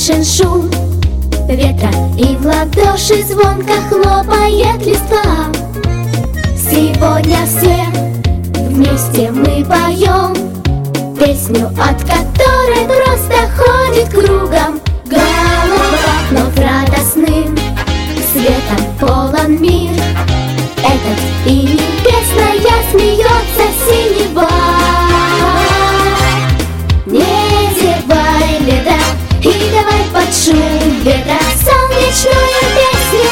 слышен шум ветра, и в ладоши звонко хлопает листва. Сегодня все вместе мы поем песню, от которой просто ходит кругом голова. Вновь радостным светом полон мир этот, и небесная смеется синева. Не зевай, лето, и давай под шум ветра солнечную песню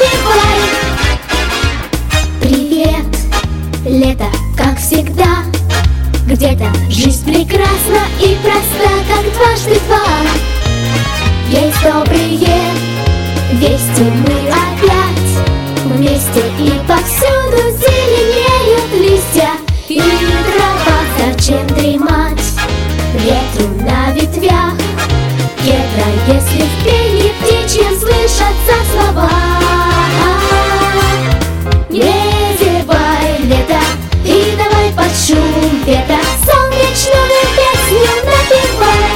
напевай. Привет, лето, как всегда, где-то жизнь прекрасна и проста, как дважды два. Есть добрые вести, мы опять вместе, и повсюду зеленеют листья и трава. Зачем дремать ветру на ветвях кедра, если в пении птичьем слышатся слова? Не зевай, лето, и давай под шум ветра солнечную песню напевай.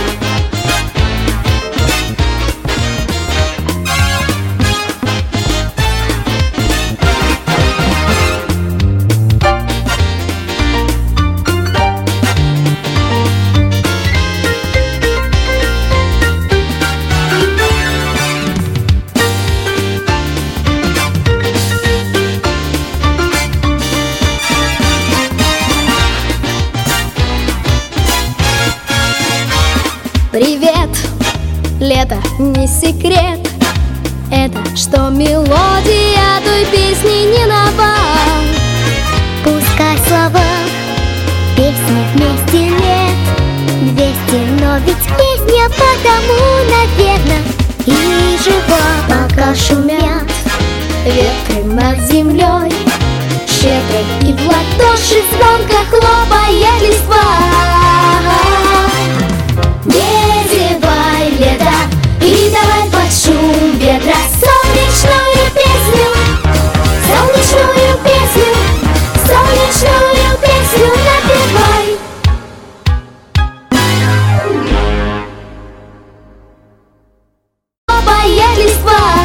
Привет, лето, не секрет это, что мелодия той песни не нова. Пускай слова песни вместе лет 200, но ведь песня потому, наверно, и жива. Пока шумят ветры над землей щедрой, и в ладоши звонко хлопают